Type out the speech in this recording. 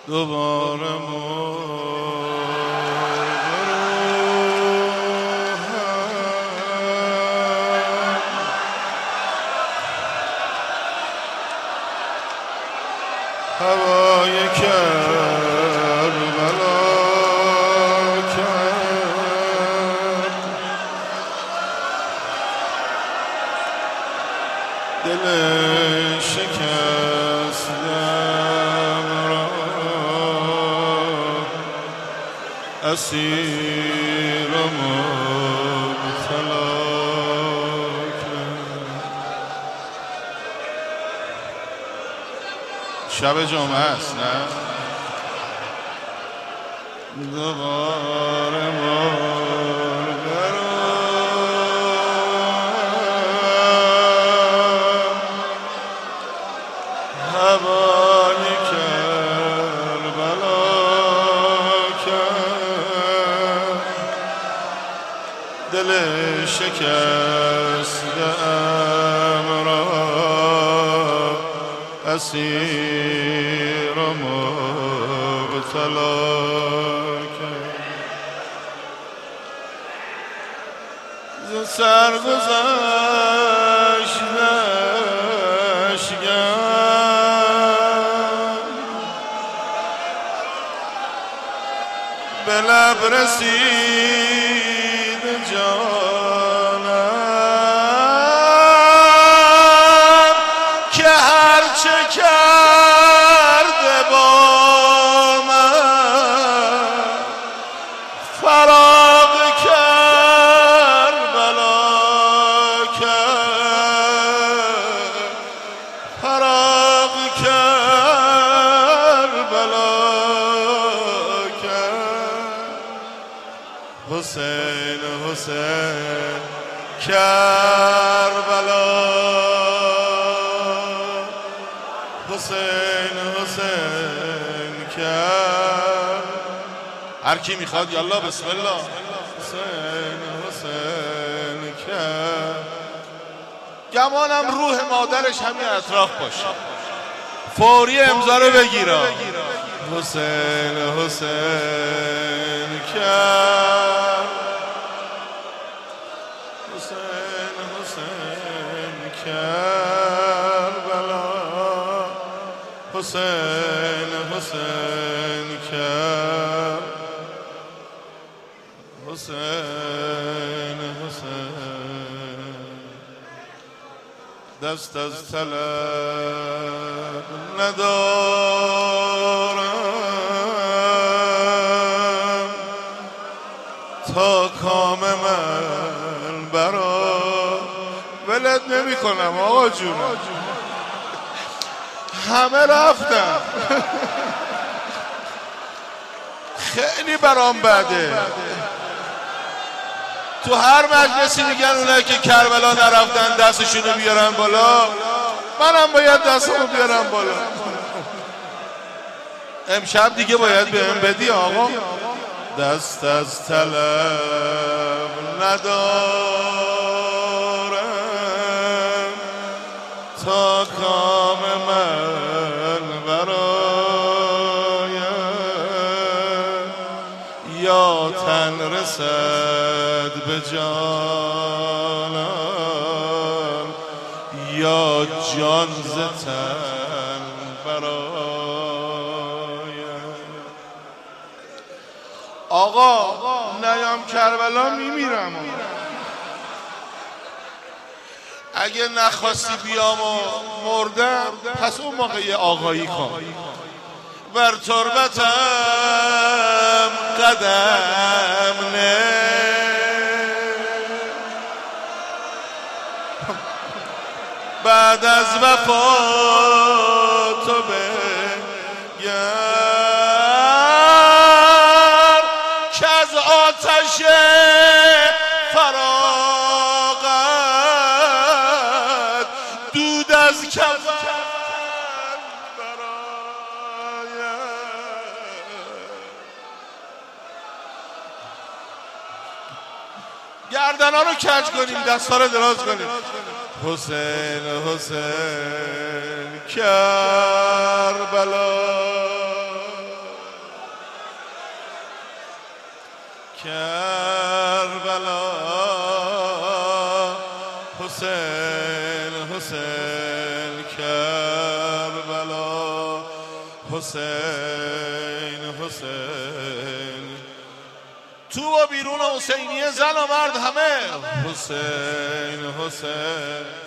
دوباره هوای کربلا کرد دل شکستم را اسیر و مبتلا کرد. شب جمعه است نه؟ دوباره هوای کربلا کرد دل شکسته‌ام را اسیر و مبتلا کرد. ز سرگذشتش به لب رسید جانم که هرچه کرده با من فراق کربلا کرد فراق کربلا حسین حسین کربلا حسین حسین کرد. هر کی میخواد یالله بسم الله. حسین حسین کرد. گمانم روح مادرش همین اطراف باشه فوری امضا رو بگیره. حسین حسین کرد حسین حسین کربلا حسین حسین کرد حسین حسین دست از طلب ندارم تا کام من برا ولت نمی کنم آقا جون همه رفتم خیلی برام بده. تو هر مجلسی میگن اونایی که کربلا نرفتن دستشونو بیارن بالا، منم باید دستمو بیارم بالا. امشب دیگه باید بهم بدی آقا. دست از طلب ندارم تا کام من برایم یا تن رسد به جانم یا جان ز تن برایم. آقا نیام کربلا میمیرم. اگه نخواستی بیام و مردم پس اون موقع یه آقایی کن. بر تربتم قدم نه بعد از وفا تو بگر که از آتش فراغت دود از کفن گردنا رو کج کنیم دستا رو دراز کنیم. حسین حسین کربلا کربلا حسین حسین کربلا حسین حسین تو و بیرون حسینیه زن و مرد همه حسین حسین